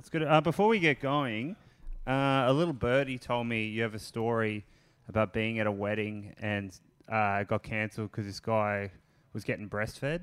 That's good. Before we get going, a little birdie told me you have a story about being at a wedding and got cancelled because this guy was getting breastfed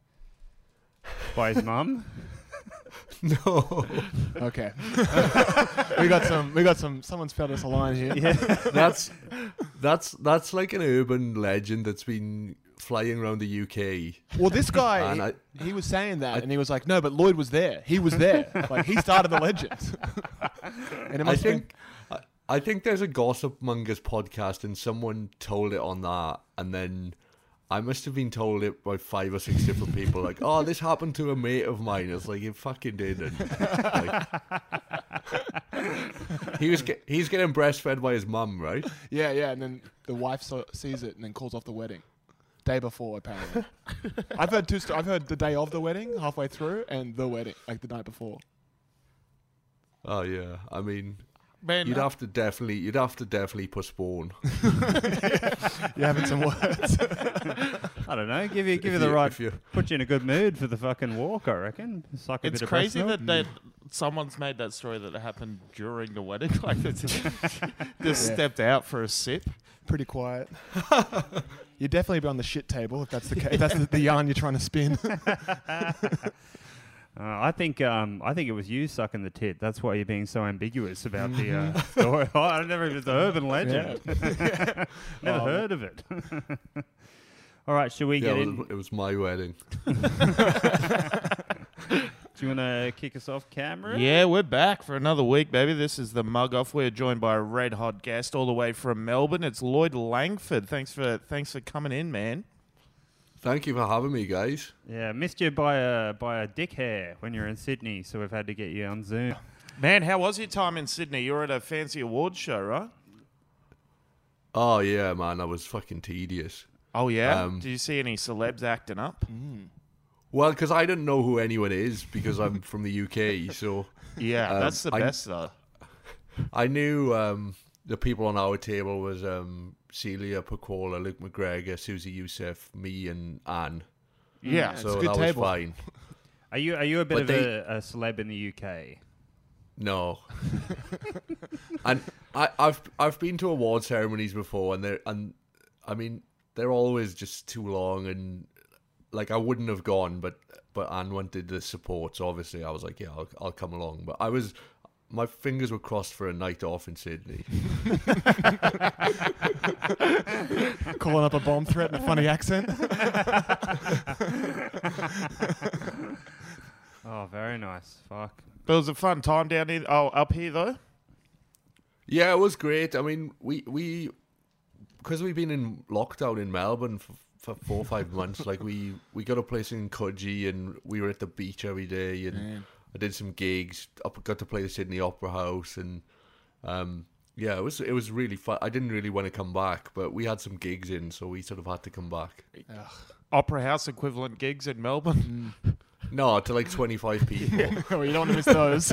by his mum. No. Okay. we got some. Someone's fed us a line here. Yeah. That's like an urban legend that's been flying around the UK. Well, this guy, And he was saying that, and he was like, "No, but Lloyd was there. He was there. Like he started the legend." And it must I think there's a Gossip Mongers podcast, and someone told it on that, and then I must have been told it by 5 or 6 different people. Like, oh, this happened to a mate of mine. It's like, it fucking didn't. Like, he's getting breastfed by his mum, right? yeah, and then the wife sees it and then calls off the wedding. Day before, apparently. I've heard I've heard the day of the wedding, halfway through, and the wedding, like the night before. Oh yeah, I mean, Man, you'd have to definitely postpone. You're having some words. I don't know. Give you the right. Put you in a good mood for the fucking walk. I reckon. Suck a it's bit of crazy breast milk. that someone's made that story that it happened during the wedding. Like, just stepped out for a sip. Pretty quiet. You'd definitely be on the shit table if that's the case. If that's the yarn you're trying to spin. I think it was you sucking the tit. That's why you're being so ambiguous about the story. Oh, I never. It's an urban legend. Never heard of it. All right, should we get in? It was my wedding. Do you want to kick us off, Cameron? Yeah, we're back for another week, baby. This is the Mug Off. We're joined by a red hot guest all the way from Melbourne. It's Lloyd Langford. Thanks for coming in, man. Thank you for having me, guys. Yeah, missed you by a dick hair when you were in Sydney, so we've had to get you on Zoom. Man, how was your time in Sydney? You were at a fancy awards show, right? Oh yeah, man, that was fucking tedious. Oh, yeah? Did you see any celebs acting up? Well, because I didn't know who anyone is because I'm from the UK, so Yeah, that's the best, though. I knew the people on our table was Celia Pacquola, Luke McGregor, Susie Youssef, me, and Anne. Yeah, it's So a good that table. was fine. Are you a bit But of a celeb in the UK? No, and I've been to award ceremonies before, and I mean they're always just too long, and like I wouldn't have gone, but Anne wanted the support, so obviously I was like, yeah, I'll come along. But my fingers were crossed for a night off in Sydney. Calling up a bomb threat in a funny accent. Oh, very nice. Fuck. But it was a fun time down here. Oh, up here, though? Yeah, it was great. I mean, we because we've been in lockdown in Melbourne for 4 or 5 months. Like we got a place in Coogee, and we were at the beach every day, and I did some gigs. Got to play the Sydney Opera House, and yeah, it was really fun. I didn't really want to come back, but we had some gigs in, so we sort of had to come back. Opera House equivalent gigs in Melbourne. No, to like 25 people. Well, you don't want to miss those.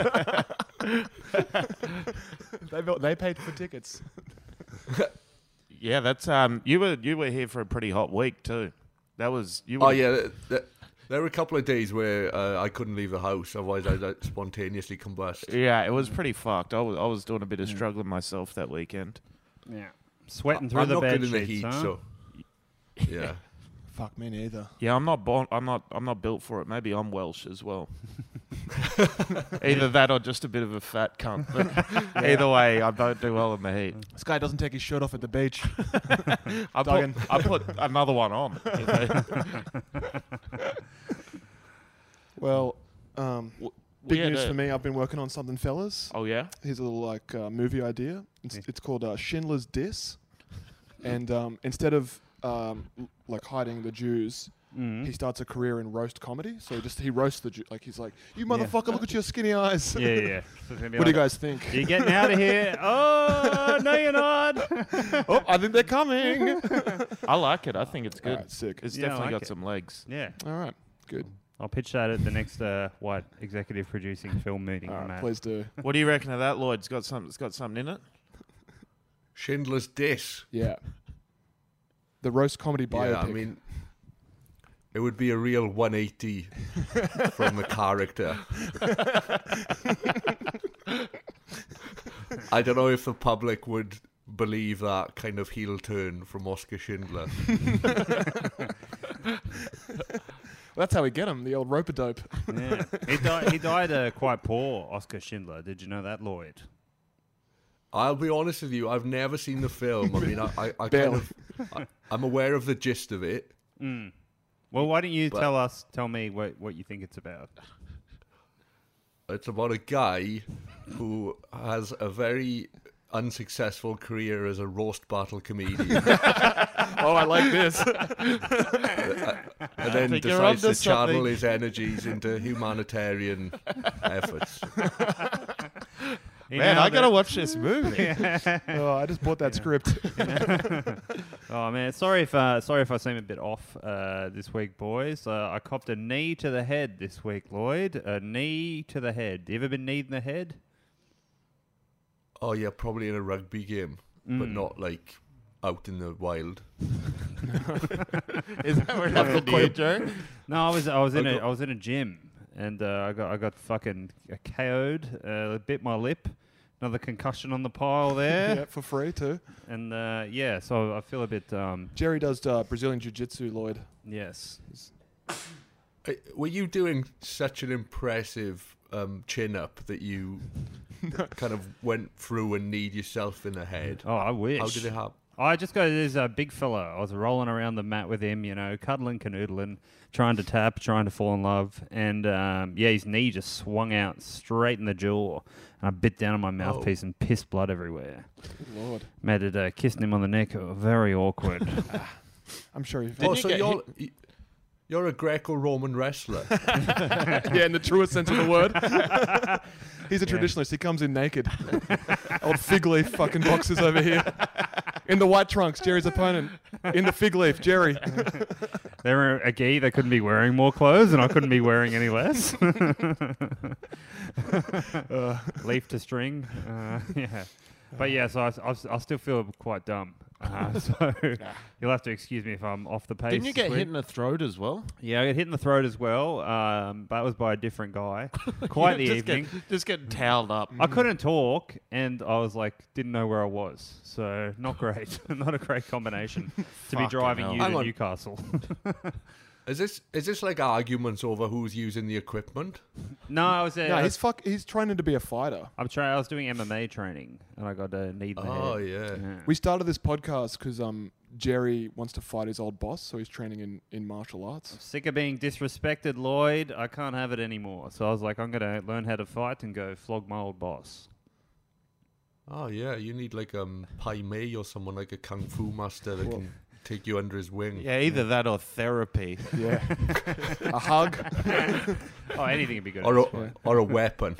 They paid for tickets. Yeah, that's you were here for a pretty hot week too. That was you. Oh yeah, there were a couple of days where I couldn't leave the house, otherwise I'd spontaneously combust. Yeah, it was pretty fucked. I was doing a bit of struggling myself that weekend. Yeah. Sweating through I'm the not bed good in the sheets, heat, huh? so yeah. Fuck me neither. Yeah, I'm not built for it. Maybe I'm Welsh as well. Either that or just a bit of a fat cunt. But either way, I don't do well in the heat. This guy doesn't take his shirt off at the beach. I put another one on. Well, big Yeah, news no. for me. I've been working on something, fellas. Oh yeah. Here's a little movie idea. It's called Schindler's Diss, and instead of hiding the Jews, he starts a career in roast comedy. So he roasts the Jew. Like he's like, "You motherfucker, look at your skinny eyes." Yeah. What do you guys think? You're getting out of here. Oh, no, you're not. Oh, I think they're coming. I like it. I think it's good. All right, sick. It's Yeah, I definitely like got it. some legs. Yeah. All right, good. I'll pitch that at the next executive producing film meeting. All right, Matt. please do. What do you reckon of that, Lloyd? It's got something in it. Schindler's Diss. Yeah. The roast comedy biopic. Yeah, I mean, It would be a real 180 from the character. I don't know if the public would believe that kind of heel turn from Oscar Schindler. That's how we get him, the old rope-a-dope. Yeah. He died quite poor, Oscar Schindler. Did you know that, Lloyd? I'll be honest with you, I've never seen the film. I mean, I'm aware of the gist of it. Mm. Well, why don't you tell me what you think it's about? It's about a guy who has a very unsuccessful career as a roast battle comedian. Oh, I like this. And then think you're decides to onto channel something. his energies into humanitarian efforts. You Man, know I gotta that- watch this movie. Oh, I just bought that script. Oh man, sorry if I seem a bit off this week, boys. I copped a knee to the head this week, Lloyd. A knee to the head. You ever been kneed in the head? Oh yeah, probably in a rugby game, but not like out in the wild. Is that what happened to you, Joe? No, I was in a gym and I got fucking KO'd. Bit my lip. Another concussion on the pile there. Yeah, for free too. And so I feel a bit Jerry does Brazilian Jiu-Jitsu, Lloyd. yes. Were you doing such an impressive chin up that you kind of went through and kneed yourself in the head? Oh, I wish. How did it happen? I just got this big fella. I was rolling around the mat with him, cuddling, canoodling, trying to tap, trying to fall in love. And, his knee just swung out straight in the jaw. And I bit down on my mouthpiece and pissed blood everywhere. Good Lord. Made it kissing him on the neck. Very awkward. I'm sure you Oh, felt so you're a Greco-Roman wrestler. yeah, in the truest sense of the word. He's a traditionalist. He comes in naked. Old fig leaf fucking boxers over here. In the white trunks, Jerry's opponent. In the fig leaf, Jerry. They were a gi. They couldn't be wearing more clothes, and I couldn't be wearing any less. Leaf to string. Yeah. But yeah, so I still feel quite dumb. So you'll have to excuse me if I'm off the pace. Didn't you this get week. hit in the throat as well? Yeah, I got hit in the throat as well, but it was by a different guy. Quite the evening. Just getting toweled up. I couldn't talk, and I was like, didn't know where I was. So not great. Not a great combination to be Fucking driving hell. you Hang to on. Newcastle. Is this like arguments over who's using the equipment? No, I was. No, he's training to be a fighter. I was doing MMA training, and I got a knee in the Oh head. yeah. We started this podcast because Jerry wants to fight his old boss, so he's training in martial arts. Sick of being disrespected, Lloyd. I can't have it anymore. So I was like, I'm going to learn how to fight and go flog my old boss. Oh yeah, you need like Pai Mei or someone like a kung fu master that can take you under his wing. Yeah, either that or therapy. Yeah. A hug. Oh, anything would be good. Or a weapon.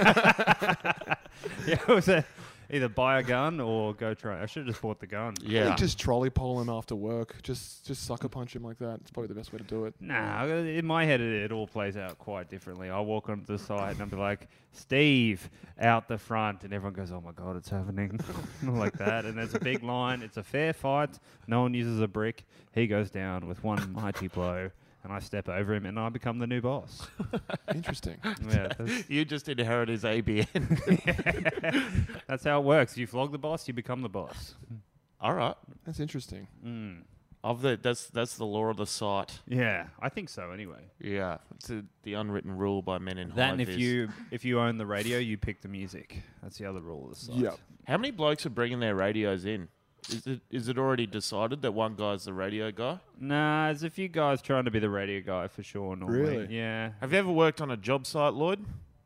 Yeah, it was either buy a gun or go try. I should have just bought the gun. Yeah. Just trolley pole him after work. Just sucker punch him like that. It's probably the best way to do it. Nah, in my head it all plays out quite differently. I walk onto the side and I'll be like, Steve, out the front, and everyone goes, oh my God, it's happening. Like that. And there's a big line. It's a fair fight. No one uses a brick. He goes down with one mighty blow, and I step over him, and I become the new boss. Interesting. Yeah, You just inherit his ABN. that's how it works. You flog the boss, you become the boss. All right. That's interesting. Mm. That's the law of the site. Yeah, I think so anyway. Yeah, it's the unwritten rule by men in That and high-vis. if you own the radio, you pick the music. That's the other rule of the site. Yeah. How many blokes are bringing their radios in? Is it already decided that one guy's the radio guy? Nah, there's a few guys trying to be the radio guy for sure. Normally. Really? Yeah. Have you ever worked on a job site, Lloyd?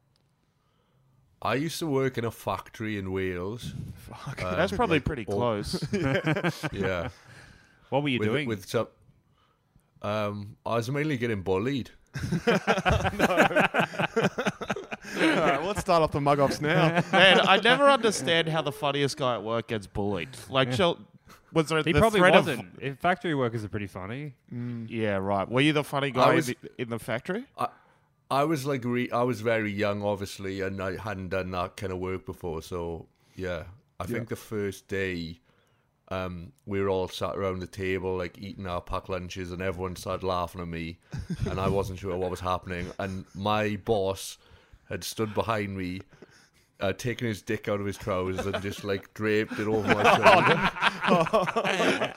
I used to work in a factory in Wales. Fuck. That's probably like pretty all- close. Yeah. What were you doing? With some, I was mainly getting bullied. All right, let's start off the mug offs now. Man, I never understand how the funniest guy at work gets bullied. Like, was there he the probably threat wasn't. Factory workers are pretty funny. Yeah, right. Were you the funny guy was- in the factory? I was like I was very young, obviously, and I hadn't done that kind of work before. So yeah, I think the first day we were all sat around the table, like eating our packed lunches, and everyone started laughing at me, and I wasn't sure what was happening. And my boss had stood behind me, taken his dick out of his trousers and just like draped it over my shoulder.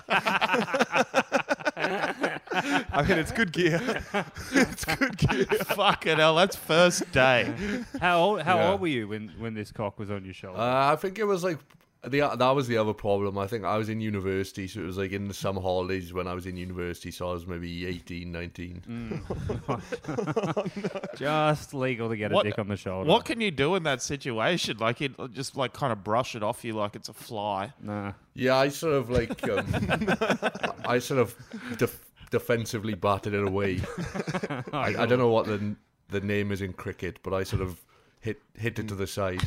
I mean, it's good gear. It's good gear. Fucking hell, that's first day. How Yeah. old were you when this cock was on your shoulder? I think it was like that was the other problem. I think I was in university, so it was like in the summer holidays when I was in university, so I was maybe 18, 19. Just legal to get a What- dick on the shoulder. What can you do in that situation? Like, it just like kind of brush it off you like it's a fly. Nah. Yeah, I sort of like I sort of defensively batted it away. I don't know what the name is in cricket, but I sort of hit it to the side.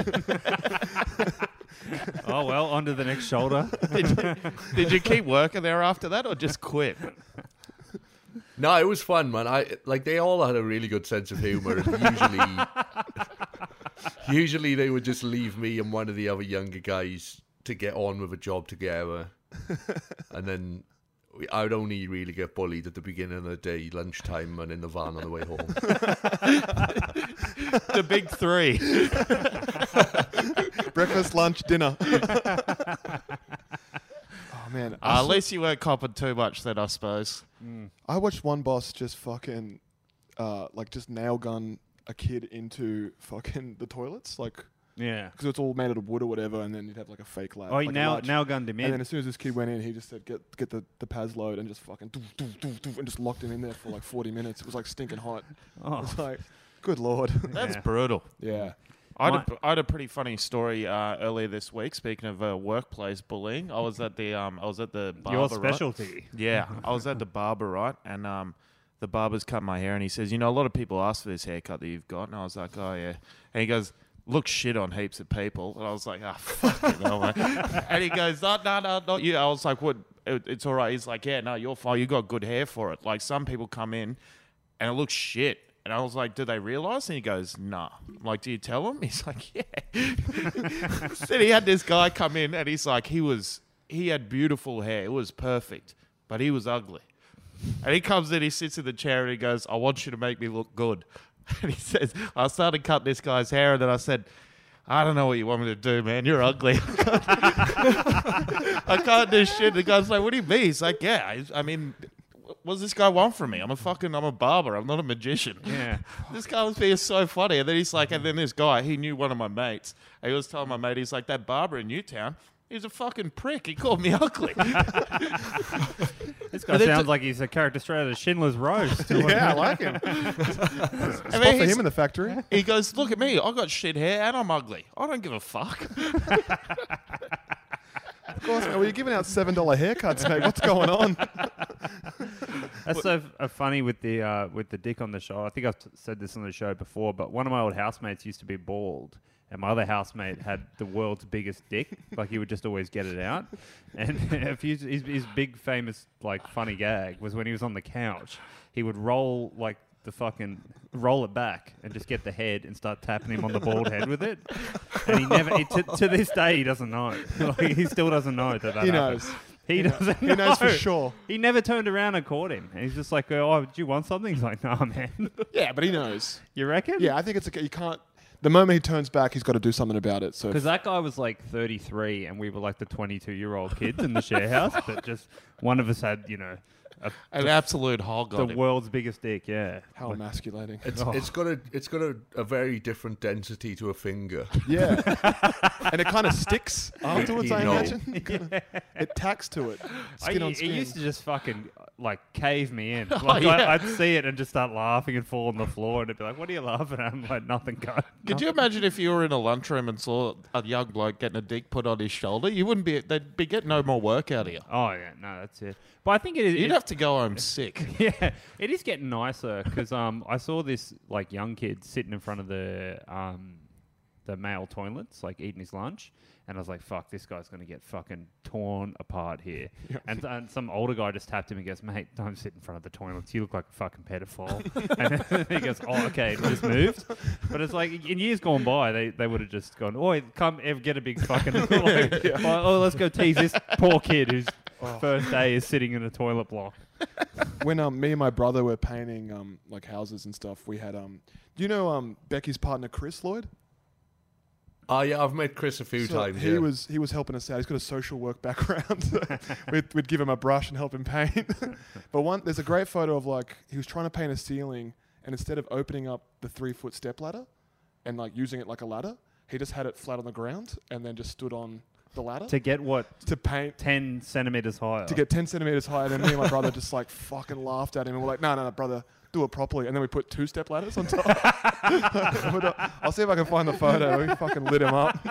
Oh well, on to the next shoulder. Did you keep working there after that, or just quit? No, it was fun, man. They all had a really good sense of humor, and usually they would just leave me and one of the other younger guys to get on with a job together, and then I would only really get bullied at the beginning of the day, lunchtime, and in the van on the way home. The big three. Breakfast, lunch, dinner. Oh man, At least you weren't copping too much then, I suppose. I watched one boss just fucking, like just nail gun a kid into fucking the toilets, like Yeah. because it's all made out of wood or whatever, and then you'd have like a fake lab. Oh, he like a now large- gunned him And in. then as soon as this kid went in, he just said, "Get the Paz load," and just fucking doof, doof, doof, doof, and just locked him in there for like 40 minutes. It was like stinking hot. I Oh, was like, "Good lord." That's Yeah. brutal. Yeah. I had a pretty funny story earlier this week. Speaking of workplace bullying, I was at the barber. your right? specialty. Yeah, I was at the barber, right? And the barber's cut my hair, and he says, "You know, a lot of people ask for this haircut that you've got." And I was like, "Oh yeah." And he goes, "Looks shit on heaps of people." And I was like, "Ah, fucking hell, man." And he goes, "No, not you." I was like, "What? It's all right." He's like, "Yeah, no, you're fine. You got good hair for it. Like some people come in, and it looks shit." And I was like, "Do they realise?" And he goes, "Nah." I'm like, "Do you tell them?" He's like, "Yeah." Said he had this guy come in, and he's like, he had beautiful hair. It was perfect, but he was ugly. And he comes in, he sits in the chair, and he goes, "I want you to make me look good." And he says, I started cutting this guy's hair, and then I said, "I don't know what you want me to do, man. You're ugly." I can't do shit. The guy's like, "What do you mean?" He's like, "Yeah, I mean, what does this guy want from me? I'm a barber. I'm not a magician." Yeah. This guy was being so funny. And then he's like, and then this guy, he knew one of my mates. And he was telling my mate, he's like, "That barber in Newtown, he's a fucking prick. He called me ugly." This guy And then sounds like he's a character straight out of Schindler's Roast. Yeah, I like him. I Spot mean, for he's- him in the factory. he goes, "Look at me. I got shit hair and I'm ugly. I don't give a fuck." Of course, man. Well, you're giving out $7 haircuts, mate. What's going on? That's so funny with the dick on the show. I think I've said this on the show before, but one of my old housemates used to be bald, and my other housemate had the world's biggest dick. Like he would just always get it out. And his big famous like funny gag was when he was on the couch, he would roll it back and just get the head and start tapping him on the bald head with it. And to this day he doesn't know. Like, he still doesn't know that He happened. knows. He doesn't. He knows for know. sure. He never turned around and caught him. And he's just like, "Oh, do you want something?" He's like, "Nah, man." Yeah, but he knows. You reckon? Yeah, I think it's you can't. The moment he turns back, he's got to do something about it. So Because that guy was like 33 and we were like the 22-year-old kids in the share house. But just one of us had, An absolute hog the on him. world's biggest dick, yeah. how Like, emasculating. It's got a very different density to a finger. Yeah, and it kind of sticks afterwards. I No. imagine it tacks to it. Skin on It skin. used to just fucking like cave me in. Oh, Like yeah. I'd see it and just start laughing and fall on the floor and it'd be like, "What are you laughing at?" I'm like, "Nothing, guy." Could you imagine if you were in a lunchroom and saw a young bloke getting a dick put on his shoulder? You wouldn't be. They'd be getting no more work out of you. Oh yeah, no, that's it. But I think it is. You'd have to go home sick. Yeah, it is getting nicer because I saw this like young kid sitting in front of the the male toilets, like eating his lunch. And I was like, fuck, this guy's going to get fucking torn apart here. And some older guy just tapped him and goes, mate, don't sit in front of the toilets. You look like a fucking pedophile. And then he goes, oh, okay, and just moved. But it's like, in years gone by, they would have just gone, oh, come get a big fucking, oh, let's go tease this poor kid whose first day is sitting in a toilet block. When me and my brother were painting like houses and stuff, we had do you know Becky's partner Chris Lloyd? Oh yeah, I've met Chris a few times. He was helping us out. He's got a social work background. We'd give him a brush and help him paint. But there's a great photo of like he was trying to paint a ceiling, and instead of opening up the 3-foot step ladder and like using it like a ladder, he just had it flat on the ground and then just stood on the ladder To get what? to paint 10 centimeters higher. to get 10 centimeters higher. And then me and my brother just like fucking laughed at him and we're like, no, brother, do it properly. And then we put 2 step ladders on top. I'll see if I can find the photo. We fucking lit him up.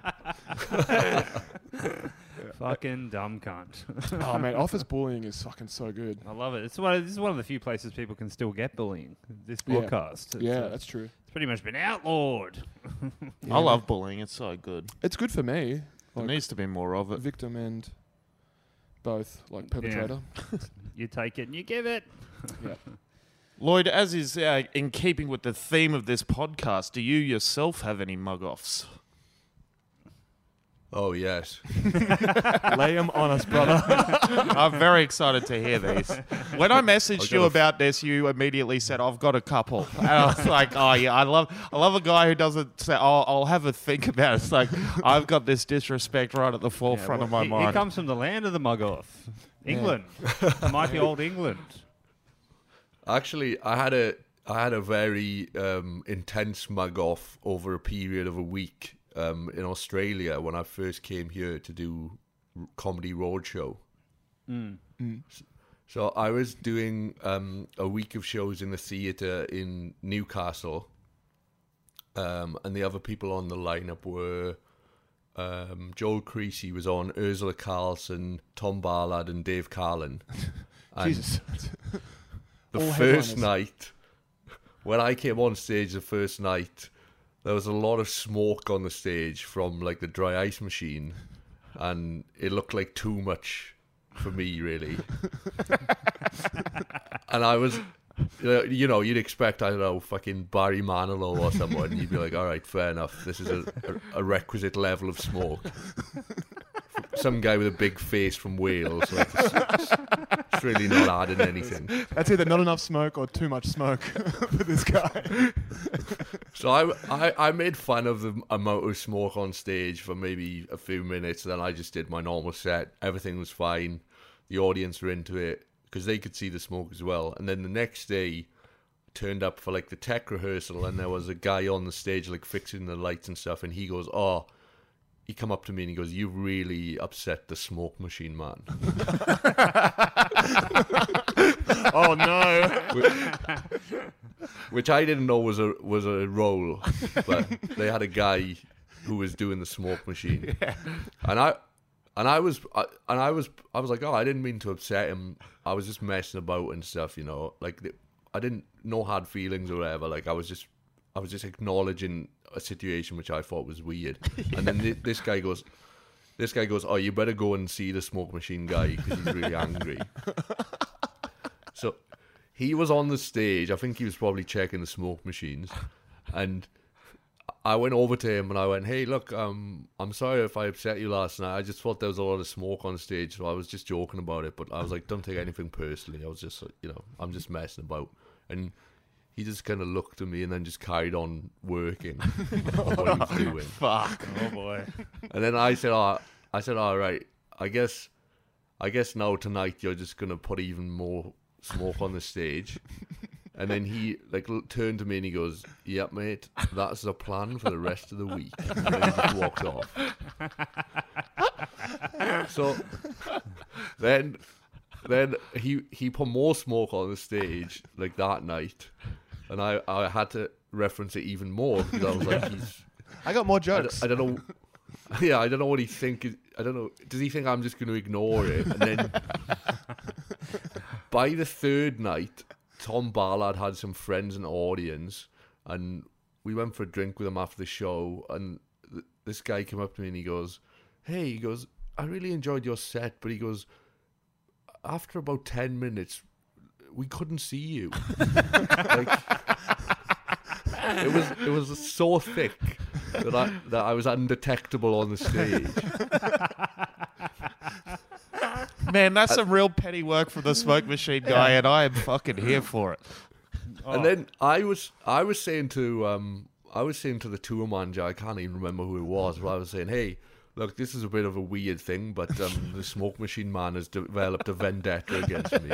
Fucking dumb cunt. Oh man, office bullying is fucking so good. I love it. This is one of the few places people can still get bullying. This podcast. Yeah, that's true. It's pretty much been outlawed. I love bullying. It's so good. It's good for me. There Like, needs to be more of it. victim and both, like perpetrator. You take it and you give it. Yeah. Lloyd, as is in keeping with the theme of this podcast, do you yourself have any mug-offs? Oh yes. Lay them on us, brother. I'm very excited to hear these. When I messaged I've you got about this, you immediately said, "I've got a couple." And I was like, "Oh yeah, I love a guy who doesn't say, I'll have a think about it." It's like I've got this disrespect right at the forefront of my He mind. comes from the land of the mug off. England. Mighty old England. Actually, I had a very intense mug off over a period of a week in Australia when I first came here to do Comedy Roadshow. So I was doing a week of shows in the theatre in Newcastle, and the other people on the lineup were Joel Creasy was on, Ursula Carlson, Tom Ballard, and Dave Carlin. And Jesus. the All first headliners. night, when I came on stage the first night, there was a lot of smoke on the stage from like the dry ice machine, and it looked like too much for me, really. And I was, you know, you'd expect, I don't know, fucking Barry Manilow or someone. You'd be like, all right, fair enough. This is a requisite level of smoke. Some guy with a big face from Wales. Like, it's really not adding anything. That's either not enough smoke or too much smoke for this guy. So I made fun of the amount of smoke on stage for maybe a few minutes. Then I just did my normal set. Everything was fine. The audience were into it because they could see the smoke as well. And then the next day, turned up for like the tech rehearsal, and there was a guy on the stage like fixing the lights and stuff. And he goes, "Oh." He come up to me and he goes, "You've really upset the smoke machine, man." Oh no. Which I didn't know was a role, but they had a guy who was doing the smoke machine, and I was like, oh, I didn't mean to upset him. I was just messing about and stuff, you know. Like I didn't no hard feelings or whatever. Like I was just acknowledging a situation which I thought was weird. And then this guy goes, "Oh, you better go and see the smoke machine guy because he's really angry." So he was on the stage. I think he was probably checking the smoke machines, and I went over to him and I went, "Hey, look, I'm sorry if I upset you last night. I just thought there was a lot of smoke on stage, so I was just joking about it." But I was like, "Don't take anything personally. I was just, you know, I'm just messing about." And he just kind of looked at me and then just carried on working on what he was doing. Fuck. Oh boy. And then I said, "All right, I guess now tonight you're just gonna put even more smoke on the stage." And then he like turned to me and he goes, "Yep, mate, that's the plan for the rest of the week." And then he just walked off. So then he put more smoke on the stage like that night, and I had to reference it even more because I was like, I got more jokes. I don't know. Yeah, I don't know what he think. I don't know. Does he think I'm just going to ignore it? And then by the third night, Tom Ballard had some friends in the audience, and went for a drink with him after the show, and this guy came up to me and he goes, "Hey," he goes, "I really enjoyed your set," but he goes, "After about 10 minutes, we couldn't see you." Like, it was so thick that I was undetectable on the stage. Man, that's some real petty work from the smoke machine guy, and I am fucking here for it. And then I was saying to the tour manager, I can't even remember who it was, but I was saying, "Hey, look, this is a bit of a weird thing, but the smoke machine man has developed a vendetta against me."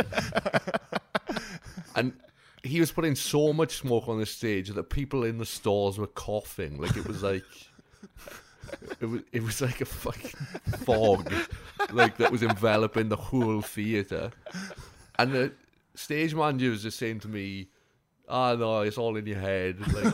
And he was putting so much smoke on the stage that people in the stalls were coughing. Like it was like like a fucking fog, like that was enveloping the whole theatre. And the stage manager was just saying to me, "Ah, no, it's all in your head." Like,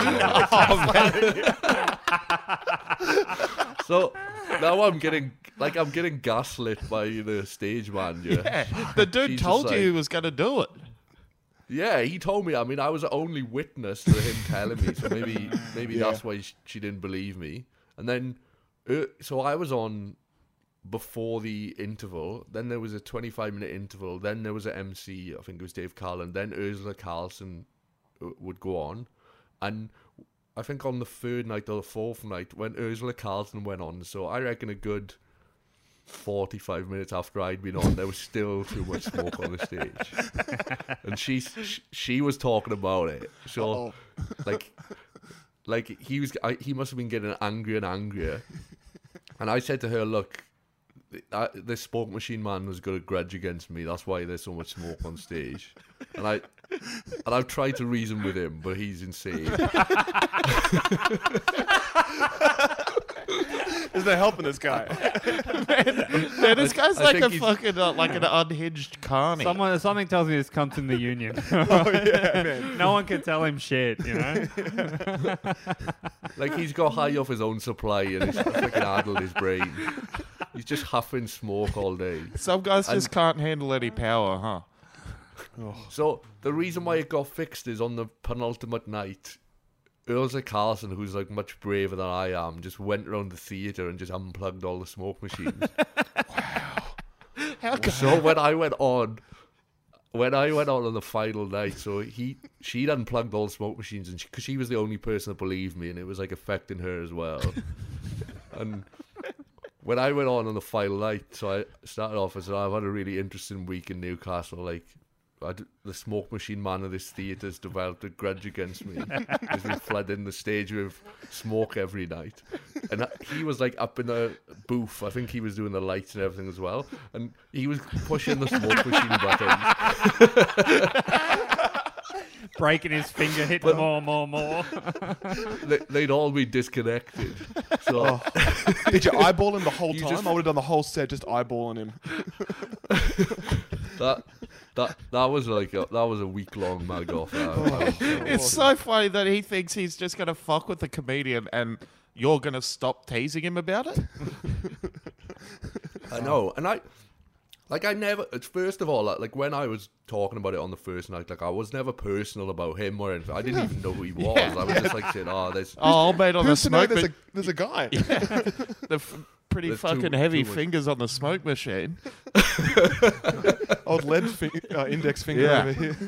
so now I'm getting gaslit by the stage manager. Yeah, the dude told you he was going to do it. Yeah, he told me. I mean, I was the only witness to him telling me, so maybe that's why she didn't believe me. And then, so I was on before the interval. Then there was a 25-minute interval. Then there was an MC. I think it was Dave Carlin. Then Ursula Carlson would go on, and I think on the third night or the fourth night, when Ursula Carlson went on, so I reckon a good 45 minutes after I'd been on, there was still too much smoke on the stage, and she was talking about it. So, like he must have been getting angrier and angrier. And I said to her, "Look, this smoke machine man has got a grudge against me. That's why there's so much smoke on stage." And I've tried to reason with him, but he's insane. Is there helping this guy? Man, this guy's like a fucking like an unhinged carny. Something tells me this comes from the union. Oh yeah, man. No one can tell him shit, you know. Like he's got high off his own supply and it's fucking addled his brain. He's just huffing smoke all day. Some guys just can't handle any power, huh? So the reason why it got fixed is on the penultimate night, Ursula Carlson, who's like much braver than I am, just went around the theatre and just unplugged all the smoke machines. How come? So when I went on the final night, so she'd unplugged all the smoke machines, and because she was the only person that believed me, and it was like affecting her as well. And when I went on the final night, so I started off as, "I've had a really interesting week in Newcastle. Like, the smoke machine man of this theatre's developed a grudge against me. He's been flooding the stage with smoke every night." And he was like up in the booth. I think he was doing the lights and everything as well. And he was pushing the smoke machine buttons. Breaking his finger, hitting more. They'd all be disconnected. So Did you eyeball him the whole You time? just- I would have done the whole set just eyeballing him. that was a week-long mug off. It's so funny that he thinks he's just going to fuck with the comedian and you're going to stop teasing him about it? I know, and I never. First of all, like when I was talking about it on the first night, like I was never personal about him or anything. I didn't even know who he was. I was just like saying, there's Oh, mate, on the Who's to know smoke there's a guy? pretty There's fucking too heavy much. fingers on the smoke machine. Old lead index finger Yeah. over here.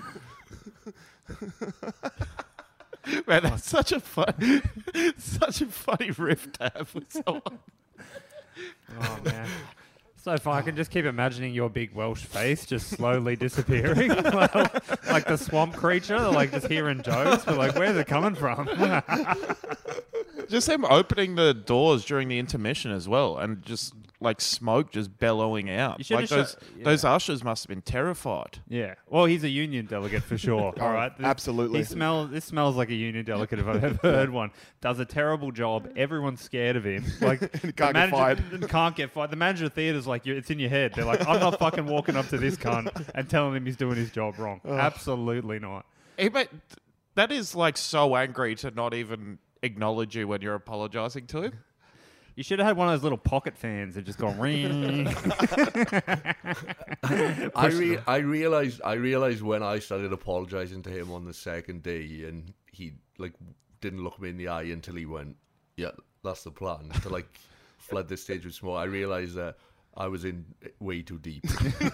Man, that's such a funny riff to have with someone. Oh man. So far, I can just keep imagining your big Welsh face just slowly disappearing, like the swamp creature. Like just hearing jokes, but like, where's it coming from? Just him opening the doors during the intermission as well, and just like smoke just bellowing out. You should've Like sho- those ushers must have been terrified. Yeah. Well, he's a union delegate for sure. All right. Absolutely. This smells like a union delegate if I've ever heard one. Does a terrible job. Everyone's scared of him. Like Can't the get manager fired. Can't get fired. The manager of the theatre's like, it's in your head. They're like, I'm not fucking walking up to this cunt and telling him he's doing his job wrong. Absolutely not. Hey, mate, that is like so angry to not even acknowledge you when you're apologizing to him. You should have had one of those little pocket fans that just go ring. I realized when I started apologizing to him on the second day, and he like didn't look me in the eye until he went, yeah, that's the plan, to like flood the stage with smoke. I realised that I was in way too deep.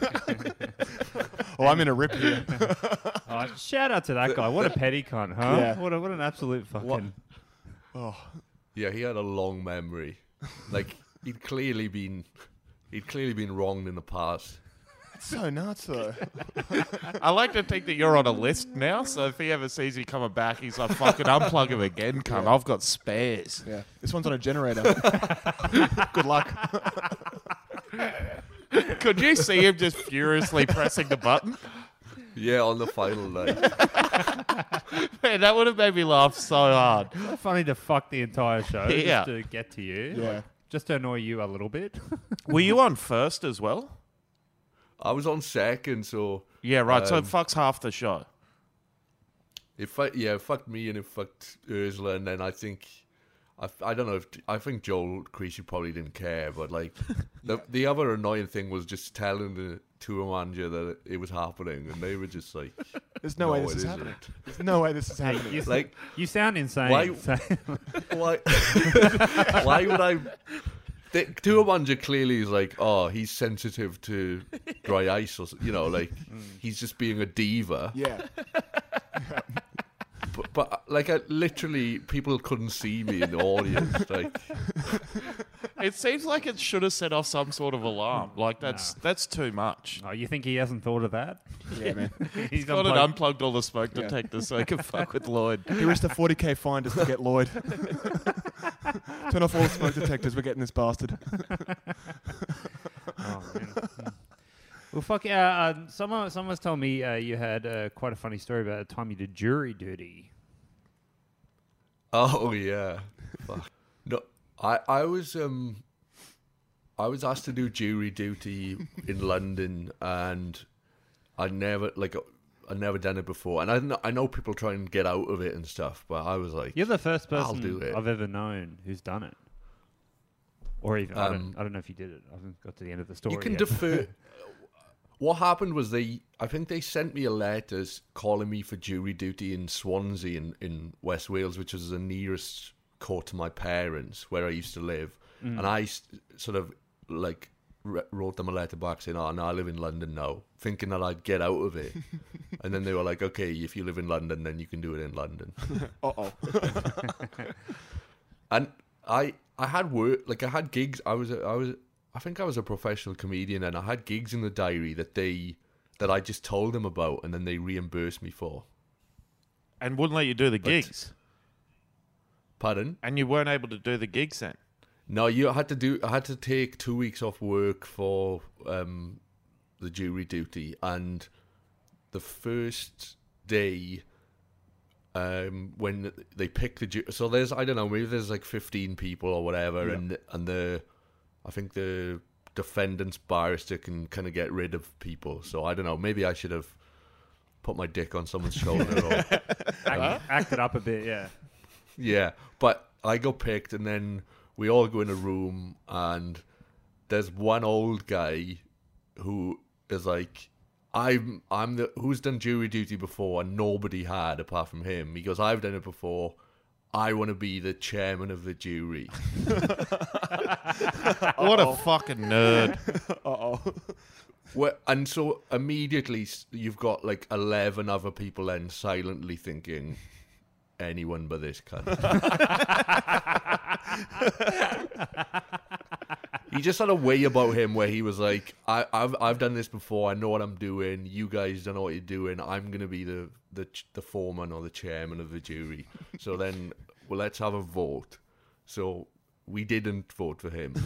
Well, I'm in a rip here. Oh, shout out to that guy. What a petty cunt, huh? Yeah. What an absolute fucking... Oh, Yeah, he had a long memory. Like he'd clearly been wronged in the past. it's so nuts though. I like to think that you're on a list now, so if he ever sees you coming back, he's like, fucking unplug him again, cunt. I've got spares. Yeah, this one's on a generator. Good luck. Could you see him just furiously pressing the button? Yeah, on the final night. Man, that would have made me laugh so hard. So funny to fuck the entire show Yeah. just to get to you. Yeah. Like, just to annoy you a little bit. Were you on first as well? I was on second, so Yeah, right. So it Um, fucks half the show. it fucked me and it fucked Ursula, and then I think I don't know if I think Joel Creasy probably didn't care, but like the other annoying thing was just telling the tour manager that it was happening, and they were just like, There's no way "No, this it is isn't." happening. There's no way this is Hey, happening. you, Like, you sound insane. Why- So- why? Why would I? The tour manager clearly is like, oh, he's sensitive to dry ice, or like he's just being a diva. Yeah. But like, literally, people couldn't see me in the audience. Like, It seems like it should have set off some sort of alarm. Like, that's too much. Oh, you think he hasn't thought of that? Yeah, man. He's Got it unplugged- unplugged all the smoke detectors so he can fuck with Lloyd. He risked a 40k fine just to get Lloyd. Turn off all the smoke detectors. We're getting this bastard. Oh, man. Well, fuck yeah. Someone's told me you had quite a funny story about the time you did jury duty. oh yeah, fuck. No, I was asked to do jury duty in London, and I'd never done it before, and I know people try and get out of it and stuff, but I was like, You're the first I'll do person it. I've ever known who's done it. Or even, I Um, don't know if you did it. I haven't got to the end of the story you can yet. defer. What happened was I think they sent me a letter calling me for jury duty in Swansea in West Wales, which was the nearest court to my parents, where I used to live. And I sort of like wrote them a letter back saying, oh, no, I live in London now, thinking that I'd get out of it. And then they were like, okay, if you live in London, then you can do it in London. Uh-oh. And I had work, like I had gigs. I think I was a professional comedian, and I had gigs in the diary that I just told them about, and then they reimbursed me for. And wouldn't let you do the gigs. Pardon? And you weren't able to do the gigs then. No, I had to take 2 weeks off work for the jury duty, and the first day when they pick the jury, so there's, I don't know, maybe there's like 15 people or whatever, Yeah. and I think the defendant's barrister can kind of get rid of people. So I don't know, maybe I should have put my dick on someone's shoulder or Act it up a bit, yeah. yeah, but I got picked, and then we all go in a room, and there's one old guy who is like, I'm the who's done jury duty before, and nobody had apart from him. He goes, I've done it before. I want to be the chairman of the jury. What a fucking nerd. Uh-oh. And so immediately you've got like 11 other people then silently thinking, anyone but this cunt. He just had a way about him where he was like, I've done this before. I know what I'm doing. You guys don't know what you're doing. I'm gonna be the foreman or the chairman of the jury. So then, well, let's have a vote. So we didn't vote for him.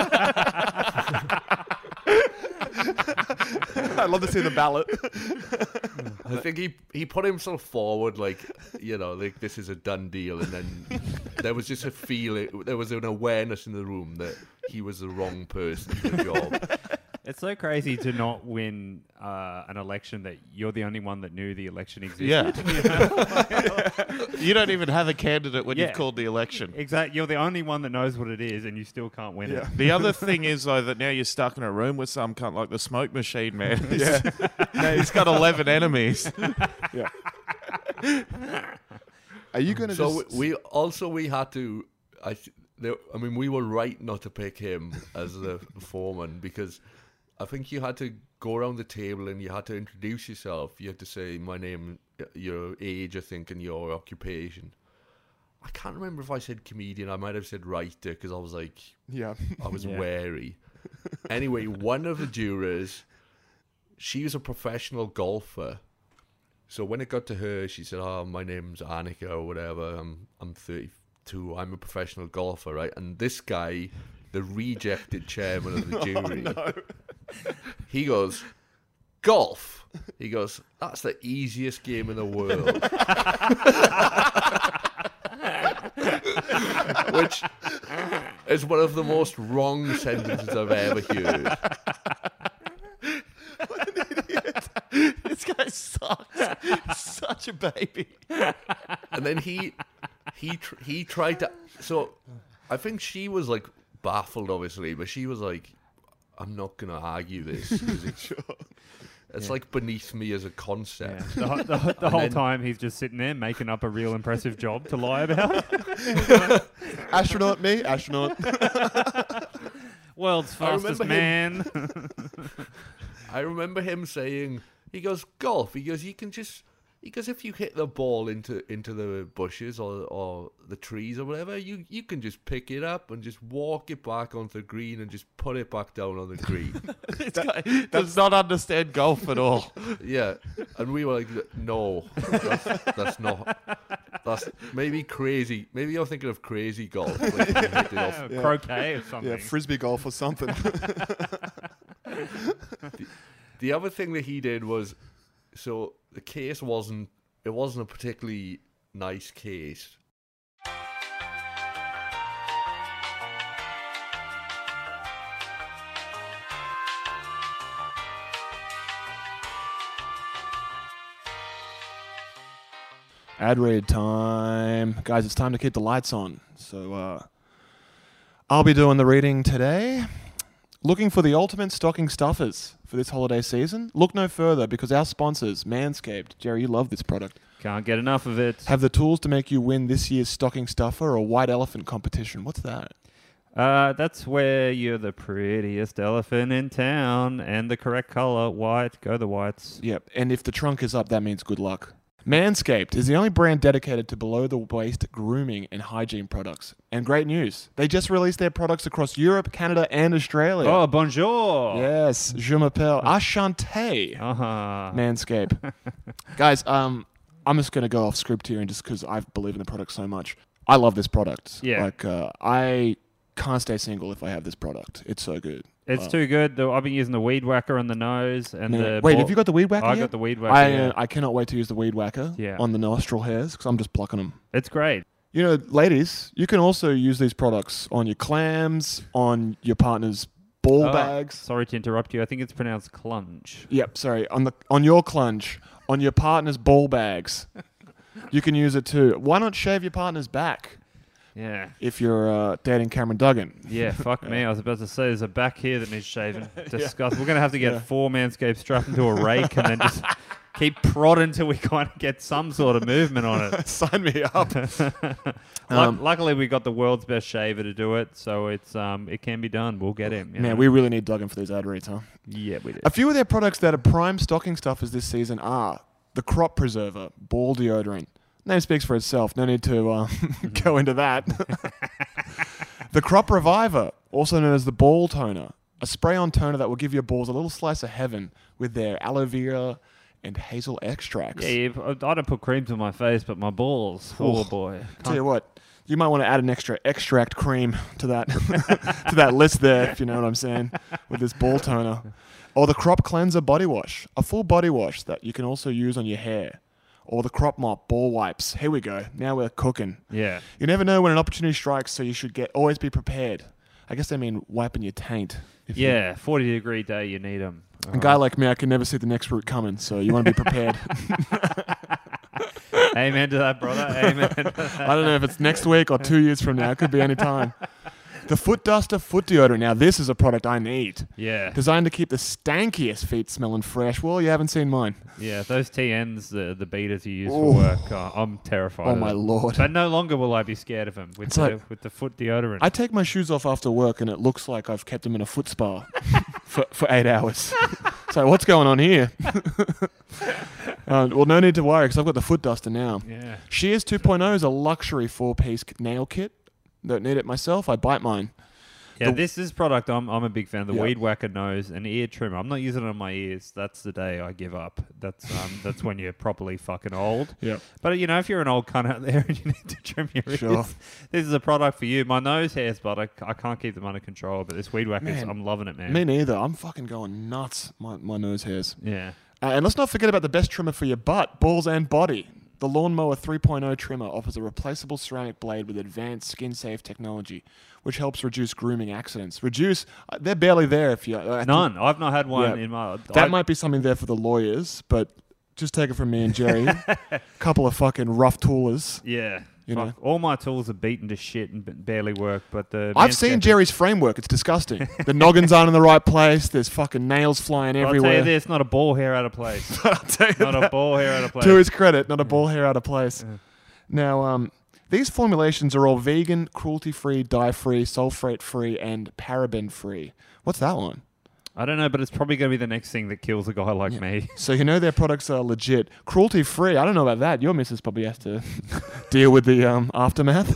I'd love to see the ballot. I think he put himself forward like, like this is a done deal, and then there was just a feeling, there was an awareness in the room that he was the wrong person for the job. It's so crazy to not win an election that you're the only one that knew the election existed. Yeah. You don't even have a candidate when Yeah. you've called the election. Exactly. You're the only one that knows what it is, and you still can't win it. Yeah. The other thing is, though, that now you're stuck in a room with some cunt like the smoke machine, man. Yeah. He's got 11 enemies. Yeah. Are you going to So just... we had to. I mean, we were right not to pick him as the foreman because I think you had to go around the table and you had to introduce yourself. You had to say my name, your age, I think, and your occupation. I can't remember if I said comedian. I might have said writer because I was like, Yeah. I was wary. Anyway, one of the jurors, she was a professional golfer. So when it got to her, she said, "Oh, my name's Annika or whatever. I'm 32. I'm a professional golfer, right?" And this guy, the rejected chairman of the jury, he goes, "Golf." He goes, "That's the easiest game in the world." Which is one of the most wrong sentences I've ever heard. This guy sucks. He's such a baby. And then he tried to. So I think she was like baffled, obviously, but she was like, "I'm not gonna argue this. 'Cause it's like beneath me as a concept." Yeah. The whole time he's just sitting there making up a real impressive job to lie about. Astronaut, me? Astronaut. World's fastest man. I remember him saying, he goes, "Golf." He goes, if you hit the ball into the bushes or the trees or whatever, you can just pick it up and just walk it back onto the green and just put it back down on the green. This guy does not understand golf at all. Yeah, and we were like, "No, that's not. That's maybe crazy. Maybe you're thinking of crazy golf, like you hit it off." Yeah. Croquet or something. Yeah, frisbee golf or something. The other thing that he did was, so the case wasn't a particularly nice case. Ad read time. Guys, it's time to keep the lights on. So, I'll be doing the reading today. Looking for the ultimate stocking stuffers for this holiday season? Look no further because our sponsors, Manscaped, Jerry, you love this product, Can't get enough of it. have the tools to make you win this year's stocking stuffer or white elephant competition. What's that? That's where you're the prettiest elephant in town and the correct color, white. Go the whites. Yep, and if the trunk is up, that means good luck. Manscaped is the only brand dedicated to below-the-waist grooming and hygiene products. And great news, they just released their products across Europe, Canada, and Australia. Oh, bonjour. Yes, je m'appelle Ashante. Uh-huh. Manscaped. Guys, I'm just going to go off script here and just because I believe in the product so much. I love this product. Yeah. Like, I can't stay single if I have this product. It's so good. It's too good. I've been using the Weed Whacker on the nose. And Man, wait, have you got the Weed Whacker I yet? got the Weed Whacker, yeah. I cannot wait to use the Weed Whacker Yeah. on the nostril hairs because I'm just plucking them. It's great. You know, ladies, you can also use these products on your clams, on your partner's ball bags. Sorry to interrupt you. I think it's pronounced clunge. Yep, sorry. On your clunge, on your partner's ball bags. You can use it too. Why not shave your partner's back Yeah. if you're dating Cameron Duggan? Yeah, fuck me. I was about to say there's a back here that needs shaving. Disgusting. We're going to have to get 4 Manscaped strapped into a rake and then just keep prodding until we kind of get some sort of movement on it. Sign me up. Luckily, we got the world's best shaver to do it, so it's it can be done. We'll get him. you know? Man, we really need Duggan for these ad reads, huh? Yeah, we did. A few of their products that are prime stocking stuffers this season are the Crop Preserver Ball Deodorant. Name speaks for itself. No need to go into that. The Crop Reviver, also known as the Ball Toner, a spray-on toner that will give your balls a little slice of heaven with their aloe vera and hazel extracts. Yeah, I don't put creams on my face, but my balls. Oh, boy. Tell you what, you might want to add an extra extract cream to that to that list there, if you know what I'm saying, with this ball toner. Or the Crop Cleanser Body Wash, a full body wash that you can also use on your hair. Or the Crop Mop Ball Wipes. Here we go. Now we're cooking. Yeah. You never know when an opportunity strikes, so you should always be prepared. I guess they mean wiping your taint. Yeah, 40-degree day, you need them. A guy like me, I can never see the next route coming, so you want to be prepared. Amen to that, brother. Amen. I don't know if it's next week or 2 years from now. It could be any time. The Foot Duster foot deodorant. Now, this is a product I need. Yeah. Designed to keep the stankiest feet smelling fresh. Well, you haven't seen mine. Yeah, those TNs, the beaters you use Ooh. for work, I'm terrified Oh, of my them. Lord. But no longer will I be scared of them with, It's like- with the foot deodorant. I take my shoes off after work and it looks like I've kept them in a foot spa for 8 hours. So what's going on here? Well, no need to worry because I've got the Foot Duster now. Yeah. Shears 2.0 is a luxury 4-piece nail kit. Don't need it myself. I bite mine. Yeah, this is product I'm a big fan of. The Yeah. Weed Whacker nose and ear trimmer. I'm not using it on my ears. That's the day I give up. That's when you're properly fucking old. Yeah. But if you're an old cunt out there and you need to trim your Sure. ears, this is a product for you. My nose hairs, but I can't keep them under control. But this Weed Whackers, Man. I'm loving it, man. Me neither. I'm fucking going nuts. My nose hairs. Yeah. And let's not forget about the best trimmer for your butt, balls and body. The Lawnmower 3.0 trimmer offers a replaceable ceramic blade with advanced skin-safe technology, which helps reduce grooming accidents. They're barely there if you... None. I've not had one Yeah. in my... That might be something there for the lawyers, but just take it from me and Jerry. Couple of fucking rough toolers. Yeah. You know. All my tools are beaten to shit and barely work, but the... I've seen Jerry's framework. It's disgusting. The noggins aren't in the right place. There's fucking nails flying I'll everywhere. tell you this, not a ball hair out of place. I'll tell you Not a that. ball hair out of place. To his credit, not a ball hair out of place. Yeah. Now, these formulations are all vegan, cruelty-free, dye-free, sulfate-free, and paraben-free. What's that one? I don't know, but it's probably going to be the next thing that kills a guy like Yeah. me. So you know their products are legit. Cruelty-free, I don't know about that. Your missus probably has to deal with the aftermath.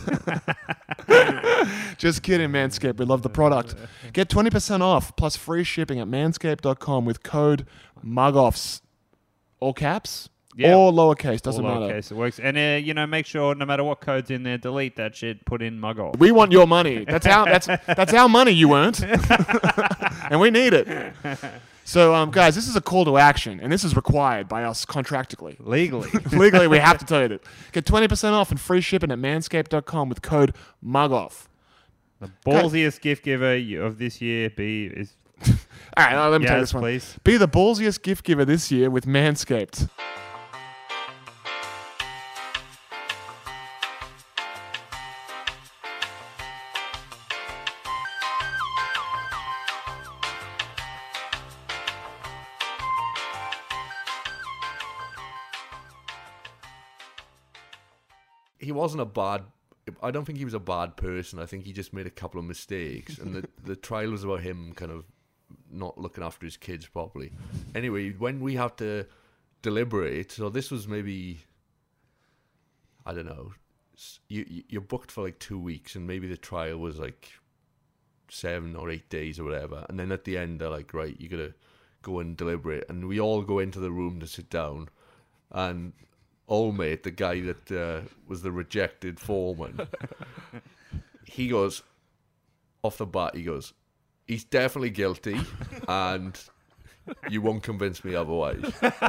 Just kidding, Manscaped. We love the product. Get 20% off plus free shipping at manscaped.com with code MUGOFFS. All caps? Yeah. Or lowercase, doesn't All matter. lowercase, it works. And, make sure no matter what code's in there, delete that shit, put in mug off. We want your money. That's our money you earned. And we need it. So, guys, this is a call to action, and this is required by us contractually. Legally. Legally, we have to tell you that. Get 20% off and free shipping at manscaped.com with code MUGOFF. The ballsiest gift giver of this year is... All right, let me take Yes, this one. please. Be the ballsiest gift giver this year with Manscaped. He wasn't a bad. I don't think he was a bad person. I think he just made a couple of mistakes, and the trial was about him kind of not looking after his kids properly. Anyway, when we had to deliberate, so this was maybe, I don't know, you're booked for like 2 weeks, and maybe the trial was like 7 or 8 days or whatever, and then at the end they're like, right, you gotta go and deliberate, and we all go into the room to sit down, and old mate, the guy that was the rejected foreman, he goes, off the bat, he goes, he's definitely guilty, and you won't convince me otherwise.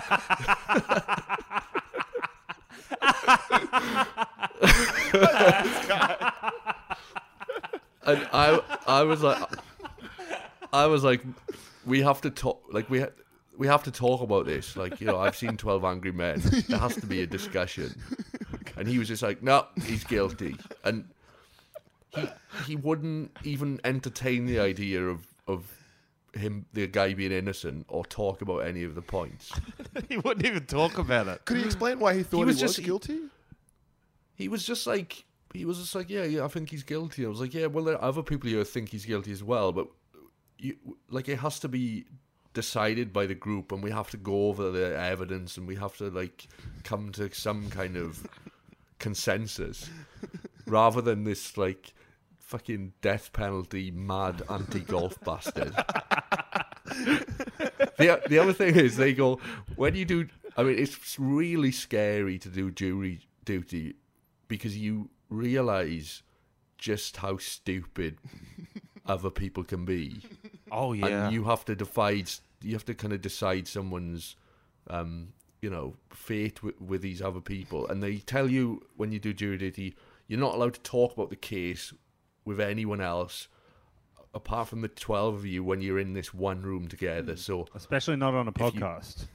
And I was like, we have to talk, like we have to talk about this. Like, I've seen 12 Angry Men. There has to be a discussion. And he was just like, no, he's guilty. And he wouldn't even entertain the idea of him, the guy, being innocent or talk about any of the points. He wouldn't even talk about it. Could he explain why he thought he was guilty? He was just like, yeah, I think he's guilty. I was like, yeah, well, there are other people here who think he's guilty as well, but it has to be decided by the group, and we have to go over the evidence, and we have to like come to some kind of consensus, rather than this like fucking death penalty mad anti-golf bastard. The other thing is, they go, when you do, I mean, it's really scary to do jury duty because you realise just how stupid other people can be. Oh yeah. And you have to kind of decide someone's, fate with these other people. And they tell you when you do jury duty, you're not allowed to talk about the case with anyone else apart from the 12 of you when you're in this one room together. So Especially not on a podcast.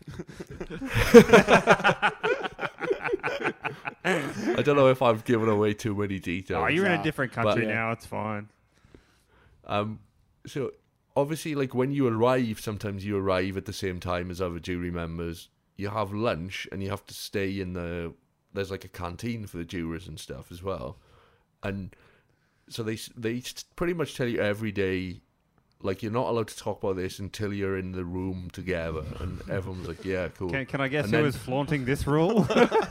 I don't know if I've given away too many details. Oh, you're in a different country yeah. now. It's fine. So obviously, like when you arrive, sometimes you arrive at the same time as other jury members. You have lunch and you have to stay in there's like a canteen for the jurors and stuff as well. And so they pretty much tell you every day, like, you're not allowed to talk about this until you're in the room together. And everyone's like, yeah, cool. Can I guess And who then- is flaunting this rule?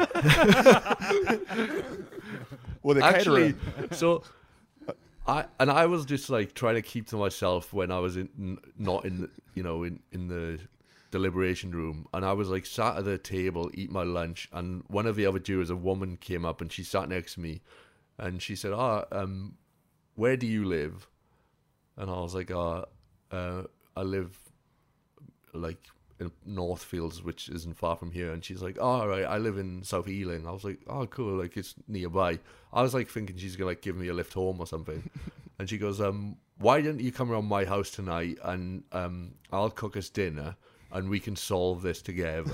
Well, the Actually, caterer. so I was just like trying to keep to myself when I was not in the deliberation room, and I was like sat at the table eating my lunch, and one of the other jurors, a woman, came up and she sat next to me, and she said, where do you live? And I was like, I live like in Northfields, which isn't far from here. And she's like, all right, I live in South Ealing. I was like, oh, cool, like it's nearby. I was like thinking she's gonna like give me a lift home or something. And she goes, why don't you come around my house tonight and I'll cook us dinner and we can solve this together.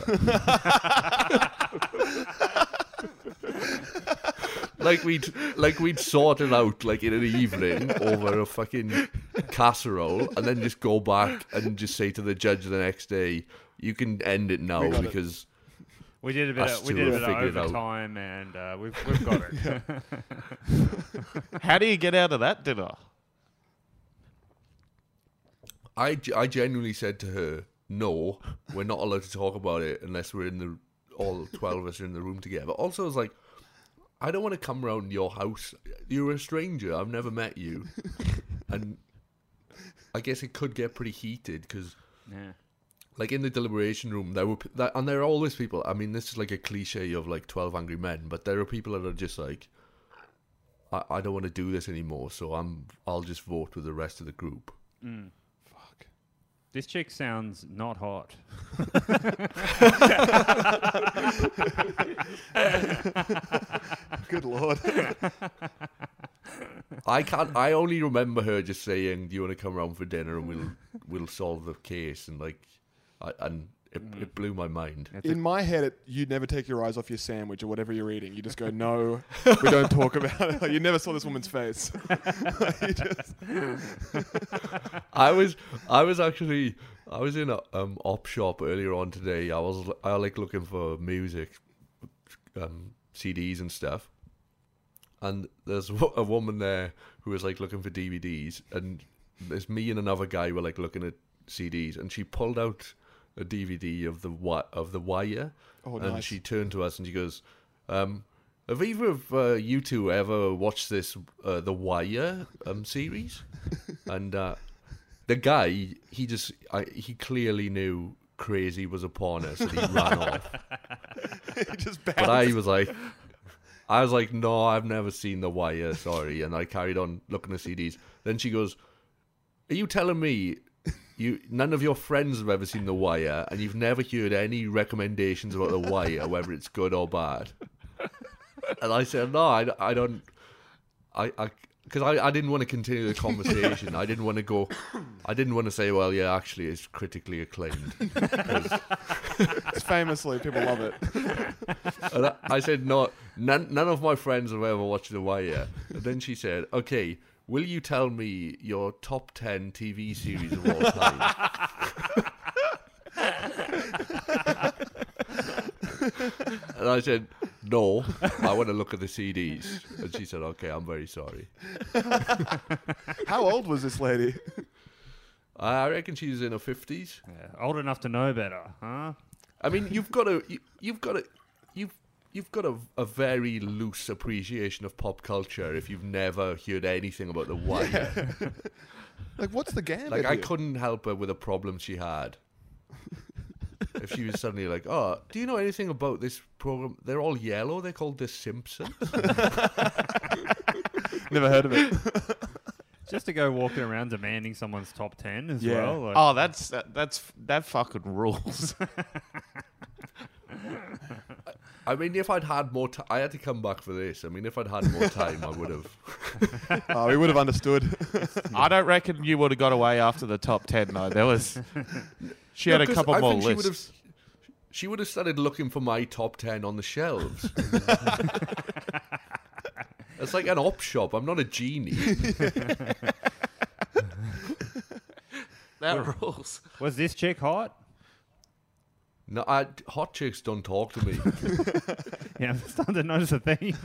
Like we'd sort it out like in an evening over a fucking casserole, and then just go back and just say to the judge the next day, you can end it now got it. because we did a bit Us of two will figure it out. overtime, and we've got it. How do you get out of that dinner? I genuinely said to her, no, we're not allowed to talk about it unless we're all 12 of us are in the room together. Also, I was like, I don't want to come around your house. You're a stranger. I've never met you. And I guess it could get pretty heated because, Yeah. like, in the deliberation room, and there are always people. I mean, this is like a cliche of like 12 Angry Men, but there are people that are just like, I don't want to do this anymore, so I'll just vote with the rest of the group. Fuck. This chick sounds not hot. Good lord. I only remember her just saying, "Do you want to come around for dinner and we'll solve the case?" And like, it blew my mind. In my head, you'd never take your eyes off your sandwich or whatever you're eating. You just go, no, we don't talk about it. Like, you never saw this woman's face. You just- I was in a op shop earlier on today. I was like looking for music, CDs and stuff, and there's a woman there who was like looking for DVDs, and there's me and another guy were like looking at CDs, and she pulled out a DVD of the Wire, Oh, and nice. she turned to us and she goes, "Have either of you two ever watched this the Wire series?" And the guy, he clearly knew crazy was upon us, and he ran off. He just But bounced. I was like, no, I've never seen The Wire, sorry. And I carried on looking at CDs. Then she goes, are you telling me none of your friends have ever seen The Wire and you've never heard any recommendations about The Wire, whether it's good or bad? And I said, no, I don't. Because I didn't want to continue the conversation. I didn't want to say, well, yeah, actually, it's critically acclaimed. 'Cause Famously, people love it. And I said, no, none of my friends have ever watched The Wire. And then she said, okay, will you tell me your top 10 TV series of all time? And I said, no, I want to look at the CDs. And she said, okay, I'm very sorry. How old was this lady? I reckon she's in her 50s. Yeah, old enough to know better, huh? I mean, you've got a very loose appreciation of pop culture if you've never heard anything about The Wire. Like, what's the gambit Like, I here? couldn't help her with a problem she had. If she was suddenly like, oh, do you know anything about this program? They're all yellow. They're called The Simpsons. Never heard of it. Just to go walking around demanding someone's top 10 as Yeah. well. Like, Oh, that fucking rules. I mean, if I'd had more time, I had to come back for this. I mean, if I'd had more time, I would have. Oh, we would have understood. I don't reckon you would have got away after the top 10, though. There was... She had a couple more lists. She would have started looking for my top 10 on the shelves. It's like an op shop. I'm not a genie. That rules. Was this chick hot? No, hot chicks don't talk to me. Yeah, I'm starting to notice a theme.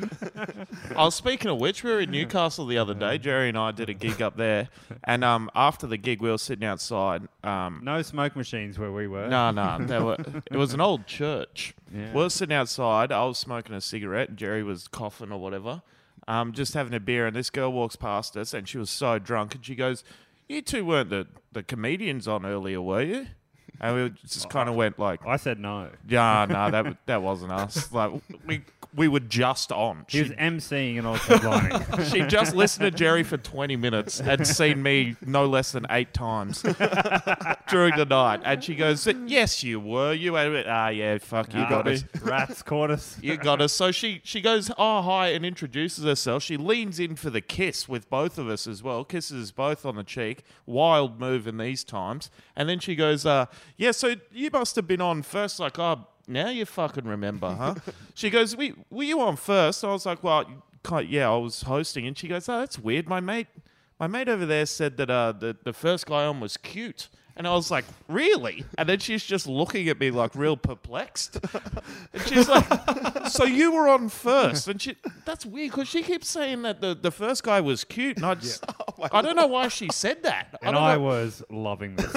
I was speaking of which, we were in Newcastle the other day. Jerry and I did a gig up there, and after the gig, we were sitting outside. No smoke machines where we were. No, it was an old church. Yeah. We were sitting outside. I was smoking a cigarette, and Jerry was coughing or whatever, just having a beer. And this girl walks past us, and she was so drunk, and she goes, "You two weren't the comedians on earlier, were you?" And we just kind of went like, I said no. "Yeah, no, that wasn't us." Like we were just on. He was emceeing and I was headlining. She just listened to Jerry for 20 minutes and seen me no less than 8 times during the night. And she goes, "Yes, you were. You went, yeah, fuck, you got us. Rats caught us. You got us." So she goes, "Oh, hi," and introduces herself. She leans in for the kiss with both of us as well. Kisses us both on the cheek. Wild move in these times. And then she goes, "Yeah, so you must have been on first." Like, "Oh, now you fucking remember, huh?" She goes, were you on first? I was like, "Well, yeah, I was hosting." And she goes, "Oh, that's weird. My mate over there said that the first guy on was cute." And I was like, "Really?" And then she's just looking at me like real perplexed. And she's like, "So you were on first?" And that's weird because she keeps saying that the first guy was cute. And I don't know why she said that. And I was loving this.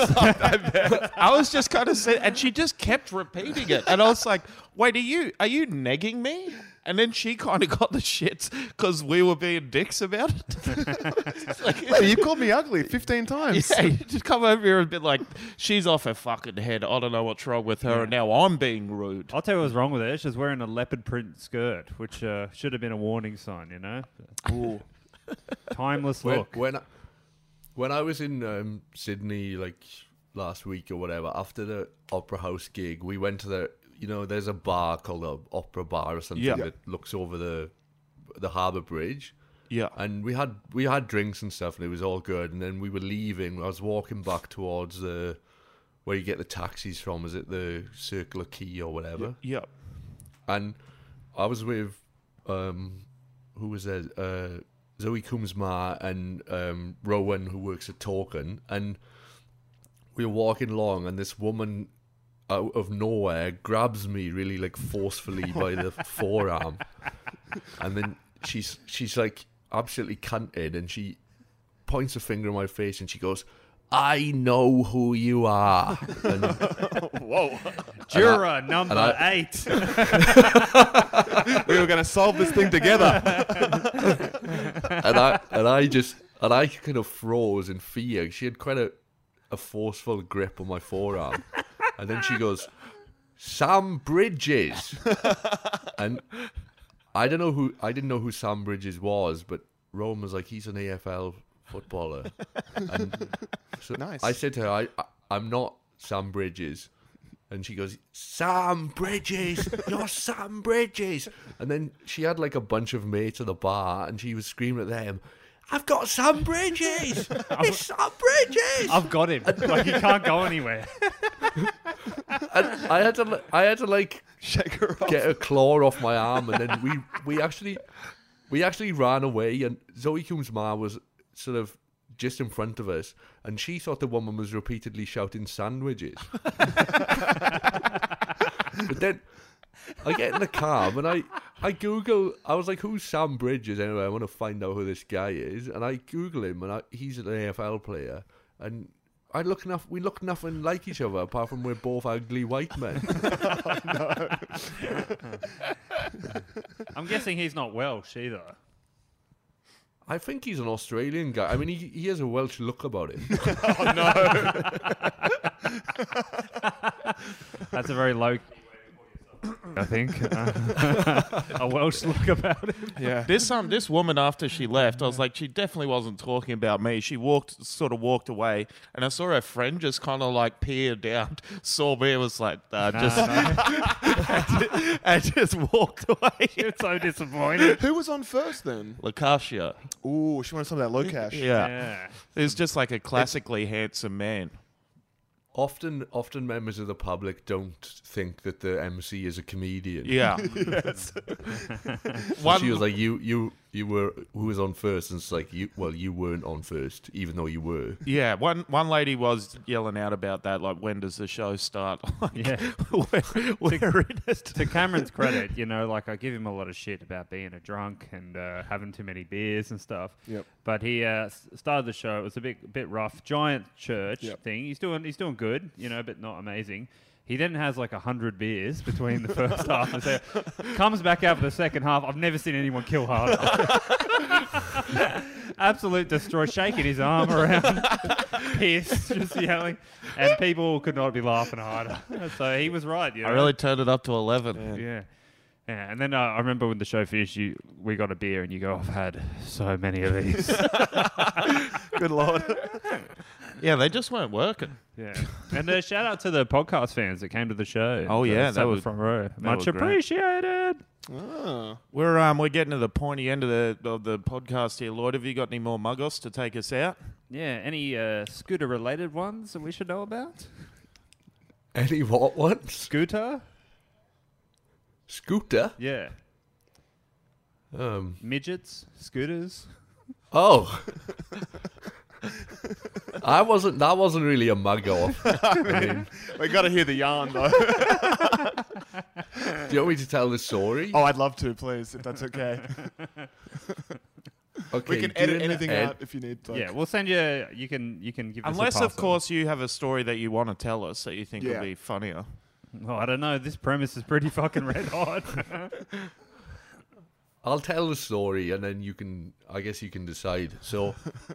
I was just kind of saying, and she just kept repeating it. And I was like, "Wait, are you negging me?" And then she kind of got the shits because we were being dicks about it. Like, Hey, you called me ugly 15 times. yeah, you just come over here and be like, "She's off her fucking head. I don't know what's wrong with her, and now I'm being rude." I'll tell you what's wrong with her. She's wearing a leopard print skirt, which should have been a warning sign, you know? Ooh. Timeless when, look. when I was in Sydney, like last week or whatever, after the Opera House gig, we went to there's a bar called the Opera Bar or something that looks over the Harbour Bridge. Yeah. And we had drinks and stuff, and it was all good. And then we were leaving. I was walking back towards where you get the taxis from. Is it the Circular Quay or whatever? Yeah. And I was with who was there? Zoe Coombs-Marr and Rowan, who works at Token, and we were walking along, and this woman out of nowhere grabs me really like forcefully by the forearm, and then she's like absolutely cunted, and she points a finger in my face and she goes, "I know who you are." And, Whoa. Juror number 8. We were going to solve this thing together. and I kind of froze in fear. She had quite a forceful grip on my forearm. And then she goes, "Sam Bridges." And I didn't know who Sam Bridges was, but Rome was like, "He's an AFL footballer." And so Nice. I said to her, I'm not Sam Bridges. And she goes, "Sam Bridges, you're Sam Bridges." And then she had like a bunch of mates at the bar, and she was screaming at them, "I've got Sam Bridges! It's Sam Bridges!" I've got him. Like, he can't go anywhere. And I had to like Shake her off. get a claw off my arm, and then we actually ran away, and Zoe Coombs-Marr was sort of just in front of us, and she thought the woman was repeatedly shouting "sandwiches." But then I get in the car and I Google. I was like, "Who's Sam Bridges?" Anyway, I want to find out who this guy is, and I Google him, and he's an AFL player, and we look nothing like each other apart from we're both ugly white men. I'm guessing he's not Welsh either. I think he's an Australian guy. I mean, he has a Welsh look about him. Oh, no. That's a very low... I think. A Welsh look about it. Yeah. This woman, after she left, I was like, she definitely wasn't talking about me. She sort of walked away, and I saw her friend just kind of like peered down, saw me, and was like, and just walked away. You're so disappointed. Who was on first then? Lacacia. Ooh, she wanted some of that low cash. Yeah. It's just like a classically handsome man. Often members of the public don't think that the MC is a comedian. Yeah. Yes. She was like, you who was on first, and it's like you weren't on first, even though you were. Yeah, one lady was yelling out about that, like, when does the show start? Like, Yeah. we're in it. To Cameron's credit, like I give him a lot of shit about being a drunk and having too many beers and stuff. Yep. But he started the show. It was a bit rough. Giant church Yep. thing. He's doing good, but not amazing. He then has like 100 beers between the first half and comes back out for the second half. I've never seen anyone kill harder. Absolute destroy, shaking his arm around, pissed, just yelling, and people could not be laughing harder. So he was right. I really turned it up to 11. Yeah. And then I remember when the show finished, we got a beer, and you go, "I've had so many of these." Good Lord. Yeah, they just weren't working. Yeah. And shout out to the podcast fans that came to the show. Oh, yeah, that that was was- front row. Much was great. appreciated. Ah. We're getting to the pointy end of the podcast here, Lloyd. Have you got any more muggos to take us out? Yeah. Any scooter related ones that we should know about? Any what ones? Scooter? Scooter? Yeah. Midgets? Scooters? Oh. That wasn't really a mug off. I mean, We got to hear the yarn, though. do you want me to tell the story? Oh, I'd love to, please, if that's okay. Okay, We can edit anything out if you need. Like. Yeah, we'll send you. You can give us Unless, a of course, you have a story that you want to tell us that you think Yeah. will be funnier. Oh, I don't know. This premise is pretty fucking red hot. I'll tell the story, and then I guess you can decide. So,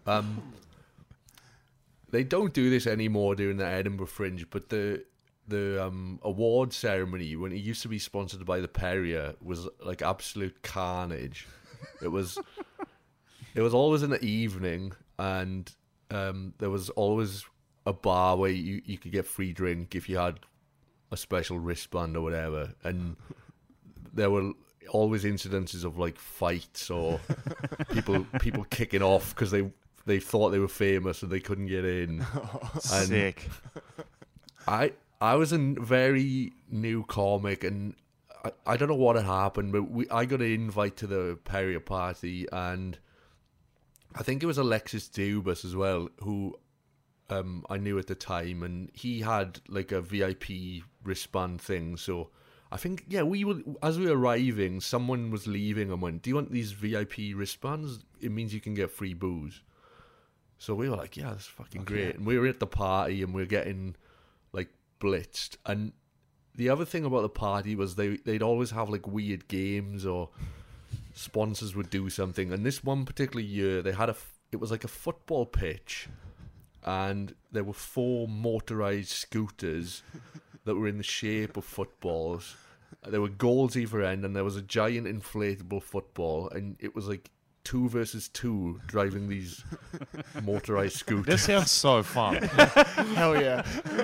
they don't do this anymore during the Edinburgh Fringe, but the award ceremony, when it used to be sponsored by the Perrier, was like absolute carnage. It was always in the evening, and there was always a bar where you could get free drink if you had a special wristband or whatever, and there were always incidences of like fights or people kicking off because they thought they were famous and they couldn't get in. And Sick. I was a very new comic, and I don't know what had happened, but I got an invite to the Perrier party, and I think it was Alexis Dubas as well, who I knew at the time, and he had like a VIP wristband thing. So I think, yeah, as we were arriving, someone was leaving and went, "Do you want these VIP wristbands? It means you can get free booze." So we were like, "Yeah, that's fucking great." And we were at the party, and we were getting like blitzed. And the other thing about the party was they'd always have like weird games, or sponsors would do something. And this one particular year, they had it was like a football pitch, and there were 4 motorized scooters that were in the shape of footballs. There were goals either end, and there was a giant inflatable football, and it was like 2 versus 2 driving these motorized scooters. This sounds so fun. Hell yeah.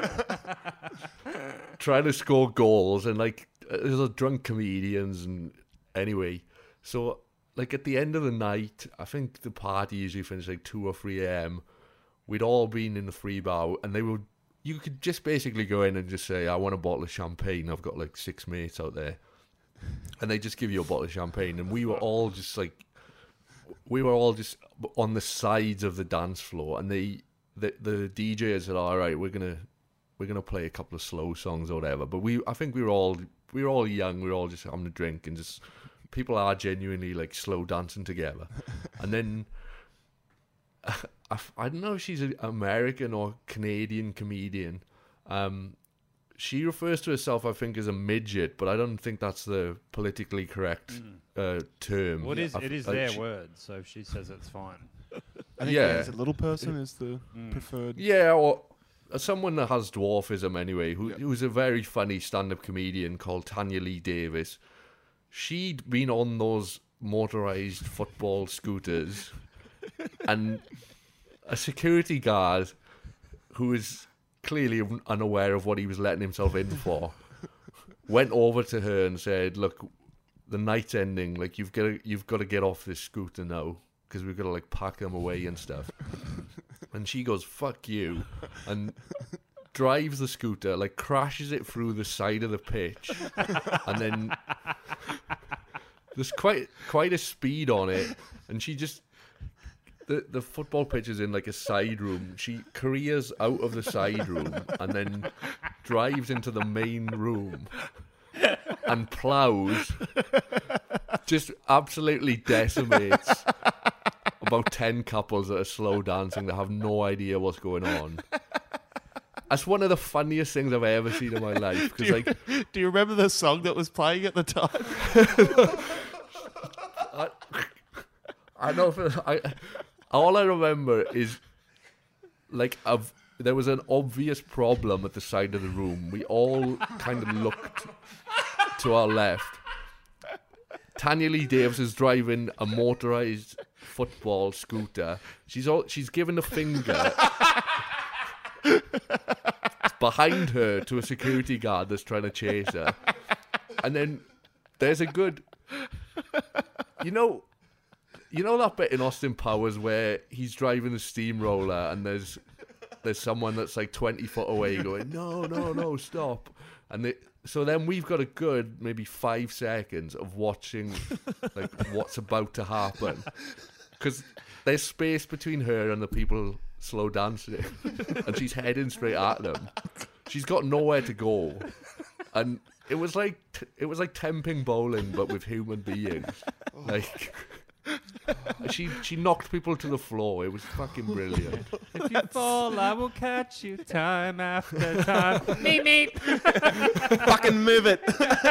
Trying to score goals, and like there's a drunk comedians, and anyway, so like at the end of the night, I think the party usually finished like 2 or 3 a.m. We'd all been in the free bar, and you could just basically go in and just say, "I want a bottle of champagne. I've got like 6 mates out there," and they just give you a bottle of champagne. And we were all just on the sides of the dance floor, and the DJ said, "All right, we're gonna play a couple of slow songs or whatever." But I think we were all young. We were all just having a drink, and just people are genuinely like slow dancing together. And then I don't know if she's an American or Canadian comedian. She refers to herself, I think, as a midget, but I don't think that's the politically correct term. Well, it is their she- word, so if she says it's fine. I think Yeah. is it little person is the preferred. Yeah, or someone that has dwarfism anyway, who's a very funny stand-up comedian called Tanya Lee Davis. She'd been on those motorized football scooters, and a security guard who is clearly unaware of what he was letting himself in for went over to her and said, "Look, the night's ending. Like you've got to get off this scooter now, because we've got to like pack them away and stuff." And she goes, "Fuck you," and drives the scooter, like crashes it through the side of the pitch, and then There's quite a speed on it, and she just the football pitch is in like a side room. She careers out of the side room and then drives into the main room and plows. Just absolutely decimates about 10 couples that are slow dancing that have no idea what's going on. That's one of the funniest things I've ever seen in my life. Do you remember the song that was playing at the time? I know. All I remember is like there was an obvious problem at the side of the room. We all kind of looked to our left. Tanya Lee Davis is driving a motorized football scooter. She's given a finger behind her to a security guard that's trying to chase her. And then there's a good, you know that bit in Austin Powers where he's driving the steamroller and there's someone that's like 20 foot away going, no, stop. And so then we've got a good maybe 5 seconds of watching like what's about to happen. Because there's space between her and the people slow dancing. And she's heading straight at them. She's got nowhere to go. And it was like temping bowling, but with human beings. Like... She knocked people to the floor. It was fucking brilliant. If you fall, I will catch you time after time. Meep, meep. Fucking move it.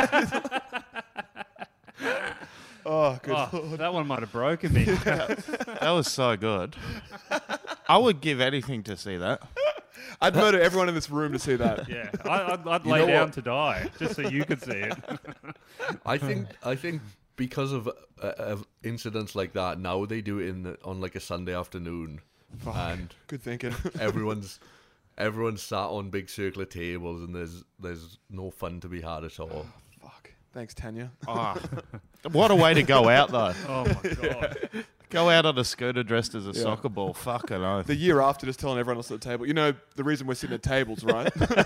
Oh, good. Oh, that one might have broken me. That was so good. I would give anything to see that. I'd murder everyone in this room to see that. Yeah, I'd lay down to die just so you could see it. I think because of incidents like that, now they do it on like a Sunday afternoon, Fuck. and Good thinking. everyone's sat on big circular tables, and there's no fun to be had at all. Fuck. Thanks, Tanya. Oh, what a way to go out, though. Oh my god. Go out on a scooter dressed as a soccer ball. Fucking oath. The year after, just telling everyone else at the table, you know the reason we're sitting at tables, right?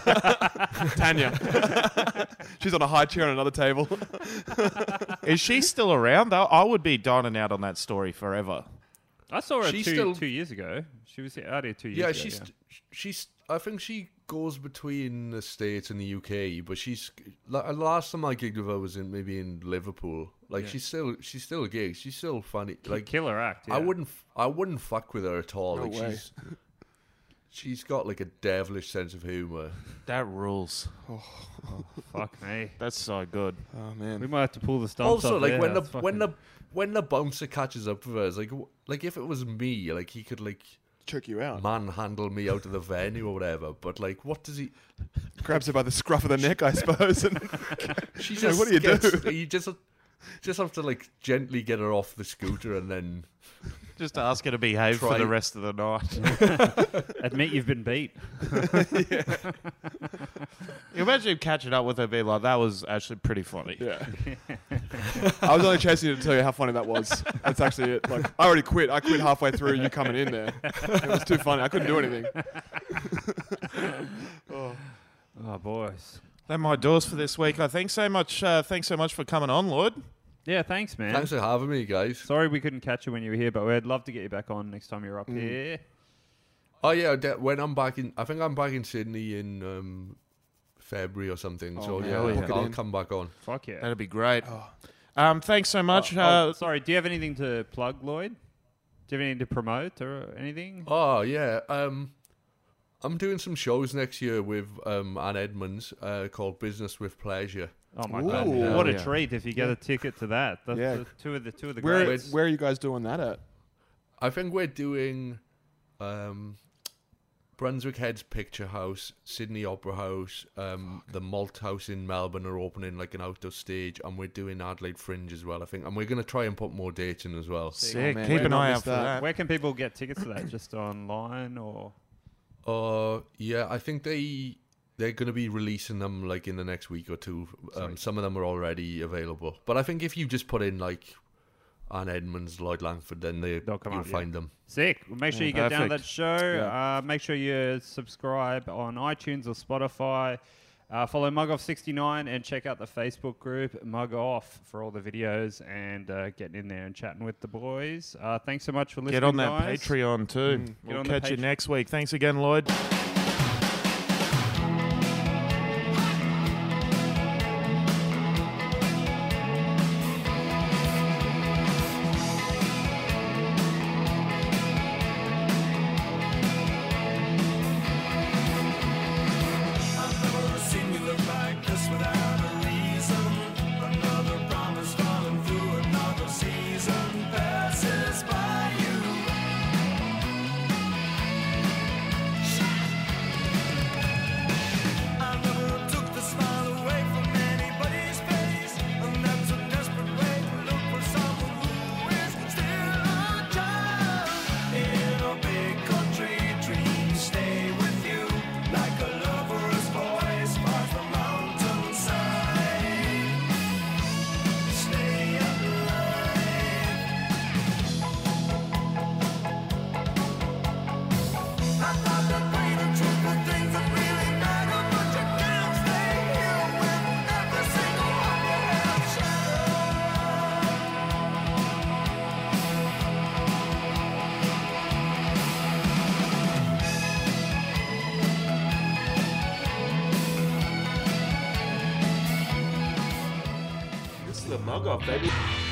Tanya. She's on a high chair on another table. Is she still around, though? I would be dining out on that story forever. I saw her She's 2 years ago. She was out here 2 years ago. She's. I think she goes between the States and the UK, but she's. Last time I gigged with her was in Liverpool. Like she's still a gig. She's still funny. Like killer act. Yeah. I wouldn't fuck with her at all. No like way. she's got like a devilish sense of humor. That rules. Fuck me. That's so good. Oh, We man. might have to pull the stumps Also, off like there. when the bouncer catches up with her, it's like if it was me, like he could like Choke you out. manhandle me out of the venue or whatever. But like, what does he? Grabs her by the scruff of the neck, I suppose. And She So just what do you do? You just have to like gently get her off the scooter and then Just ask her to behave for Try- the rest of the night. Admit you've been beat. You imagine him catching up with her being like, that was actually pretty funny. yeah. I was only chasing you to tell you how funny that was. That's actually it. Like, I already quit. I quit halfway through you coming in there. It was too funny. I couldn't do anything. Oh, boys. That might do us for this week. I think so much. Thanks so much for coming on, Lloyd. Yeah, thanks, man. thanks for having me, guys. Sorry we couldn't catch you when you were here, but we'd love to get you back on next time you're up here. Oh yeah, when I'm back in, I think I'm back in Sydney in February or something. Oh, so man, yeah, book it I'll in. come back on. Fuck yeah. That'd be great. Oh. Thanks so much. Sorry, do you have anything to plug, Lloyd? Do you have anything to promote or anything? Oh yeah, I'm doing some shows next year with Anne Edmonds called Business with Pleasure. Oh my Ooh. god! Yeah. What a Yeah. treat if you get a ticket to that. That's Yeah. the two of the Where greats. are you guys doing that at? I think we're doing Brunswick Heads Picture House, Sydney Opera House, the Malt House in Melbourne are opening like an outdoor stage, and we're doing Adelaide Fringe as well, I think. And we're going to try and put more dates in as well. Sick. man, Keep we're an not eye out missed for that. that. Where can people get tickets to that? Just online or? Yeah, I think they're going to be releasing them like in the next week or two. Some of them are already available. But I think if you just put in like Anne Edmonds, Lloyd Langford, then They'll come you'll up, yeah. find them. Sick. Well, make sure Yeah, you get down to that perfect. show. Yeah. Make sure you subscribe on iTunes or Spotify. Follow Mugoff69 and check out the Facebook group Mug Off for all the videos and getting in there and chatting with the boys. Thanks so much for listening, Get on that guys. Patreon too. We'll catch you next week. Thanks again, Lloyd. This is the Mug Off, baby.